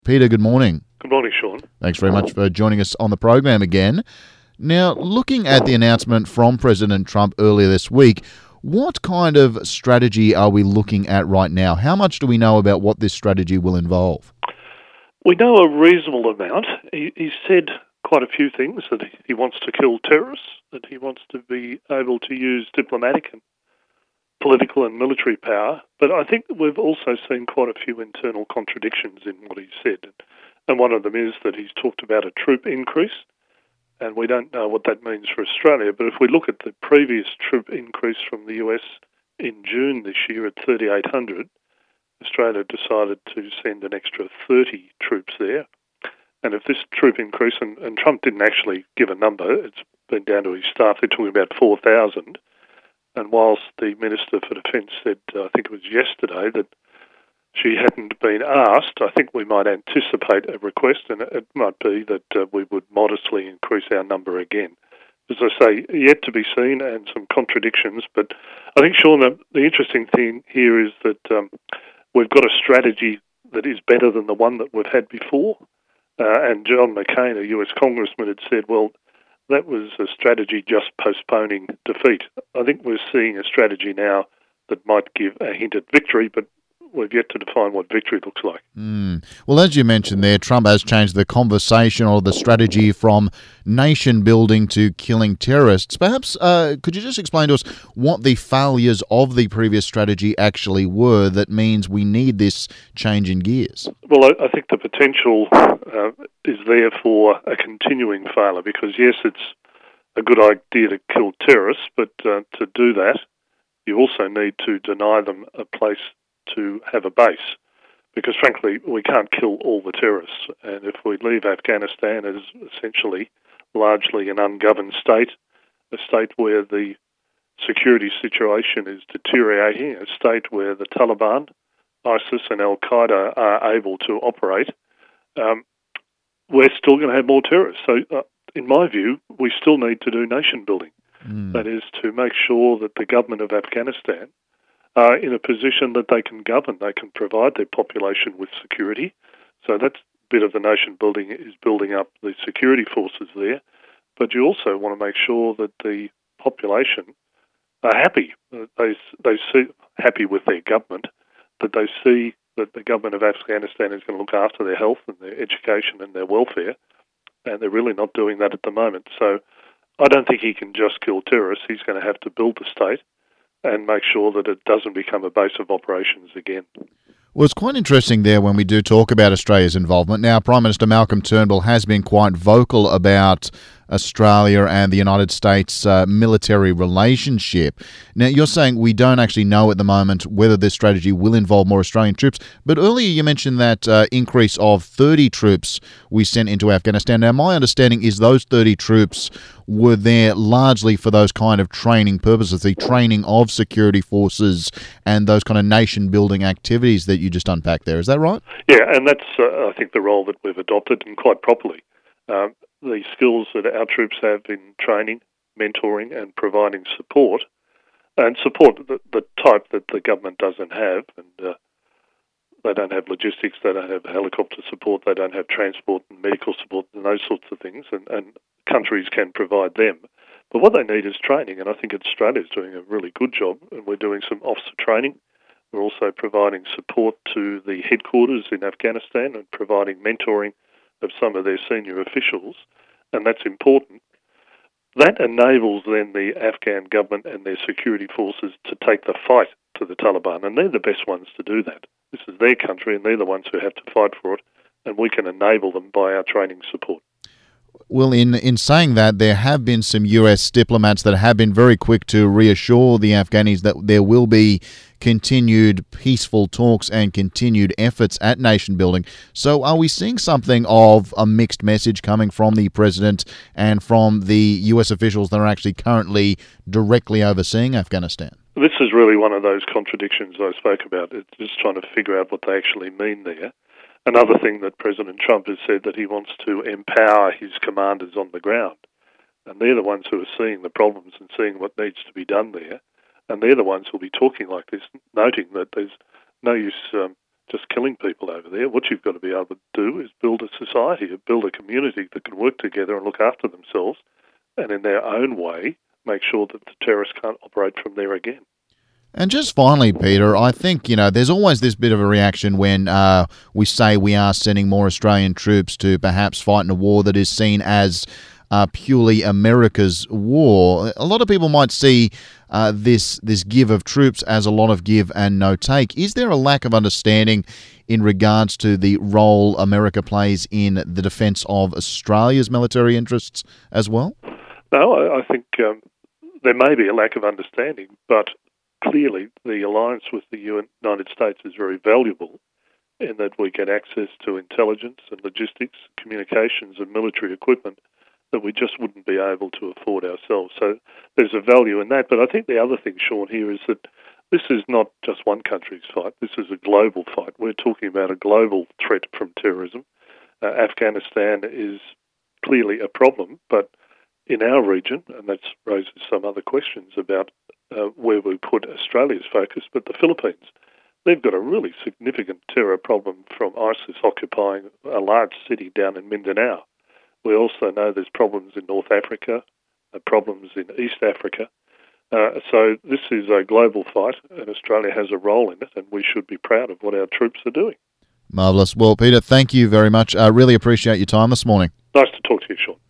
Peter, good morning. Good morning, Sean. Thanks very much for joining us on the program again. Now, looking at the announcement from President Trump earlier this week, what kind of strategy are we looking at right now? How much do we know about what this strategy will involve? We know a reasonable amount. He said quite a few things, that he wants to kill terrorists, that he wants to be able to use diplomatic and political and military power. But I think we've also seen quite a few internal contradictions in what he said. And one of them is that he's talked about a troop increase, and we don't know what that means for Australia. But if we look at the previous troop increase from the US in June this year at 3,800, Australia decided to send an extra 30 troops there. And if this troop increase, and Trump didn't actually give a number, it's been down to his staff, they're talking about 4,000. And whilst the Minister for Defence said, I think it was yesterday, that she hadn't been asked, I think we might anticipate a request, and it might be that we would modestly increase our number again. As I say, yet to be seen, and some contradictions. But I think, Sean, the interesting thing here is that we've got a strategy that is better than the one that we've had before. And John McCain, a US congressman, had said, well, that was a strategy just postponing defeat. I think we're seeing a strategy now that might give a hint at victory, but we've yet to define what victory looks like. Well, as you mentioned there, Trump has changed the conversation or the strategy from nation building to killing terrorists. Perhaps could you just explain to us what the failures of the previous strategy actually were that means we need this change in gears? Well, I think the potential is there for a continuing failure because, yes, it's a good idea to kill terrorists, but to do that, you also need to deny them a place to have a base, because frankly we can't kill all the terrorists, and if we leave Afghanistan as essentially largely an ungoverned state, a state where the security situation is deteriorating, a state where the Taliban, ISIS and Al-Qaeda are able to operate, we're still going to have more terrorists. So in my view, we still need to do nation building. That is to make sure that the government of Afghanistan are in a position that they can govern, they can provide their population with security. So that's a bit of the nation building, is building up the security forces there. But you also want to make sure that the population are happy. They see happy with their government, that they see that the government of Afghanistan is going to look after their health and their education and their welfare, and they're really not doing that at the moment. So I don't think he can just kill terrorists. He's going to have to build the state and make sure that it doesn't become a base of operations again. Well, it's quite interesting there when we do talk about Australia's involvement. Now, Prime Minister Malcolm Turnbull has been quite vocal about Australia and the United States military relationship. Now, you're saying we don't actually know at the moment whether this strategy will involve more Australian troops, but earlier you mentioned that increase of 30 troops we sent into Afghanistan. Now, my understanding is those 30 troops were there largely for those kind of training purposes, the training of security forces and those kind of nation-building activities that you just unpacked there. Is that right? Yeah, and that's, I think, the role that we've adopted, and quite properly. The skills that our troops have in training, mentoring and providing support, and support the type that the government doesn't have, and they don't have logistics, they don't have helicopter support, they don't have transport and medical support and those sorts of things, and countries can provide them. But what they need is training, and I think Australia's doing a really good job, and we're doing some officer training. We're also providing support to the headquarters in Afghanistan and providing mentoring of some of their senior officials, and that's important. That enables then the Afghan government and their security forces to take the fight to the Taliban, and they're the best ones to do that. This is their country, and they're the ones who have to fight for it, and we can enable them by our training support. Well, in saying that, there have been some US diplomats that have been very quick to reassure the Afghanis that there will be continued peaceful talks and continued efforts at nation building. So are we seeing something of a mixed message coming from the president and from the US officials that are actually currently directly overseeing Afghanistan? This is really one of those contradictions I spoke about. It's just trying to figure out what they actually mean there. Another thing that President Trump has said, that he wants to empower his commanders on the ground. And they're the ones who are seeing the problems and seeing what needs to be done there. And they're the ones who will be talking like this, noting that there's no use just killing people over there. What you've got to be able to do is build a society, build a community that can work together and look after themselves, and in their own way make sure that the terrorists can't operate from there again. And just finally, Peter, I think, there's always this bit of a reaction when we say we are sending more Australian troops to perhaps fight in a war that is seen as purely America's war. A lot of people might see this give of troops as a lot of give and no take. Is there a lack of understanding in regards to the role America plays in the defence of Australia's military interests as well? No, I think there may be a lack of understanding, but clearly the alliance with the United States is very valuable in that we get access to intelligence and logistics, communications and military equipment that we just wouldn't be able to afford ourselves. So there's a value in that. But I think the other thing, Sean, here is that this is not just one country's fight. This is a global fight. We're talking about a global threat from terrorism. Afghanistan is clearly a problem, but in our region, and that raises some other questions about where we put Australia's focus, but the Philippines, they've got a really significant terror problem from ISIS occupying a large city down in Mindanao. We also know there's problems in North Africa, problems in East Africa. So this is a global fight, and Australia has a role in it, and we should be proud of what our troops are doing. Marvellous. Well, Peter, thank you very much. I really appreciate your time this morning. Nice to talk to you, Sean.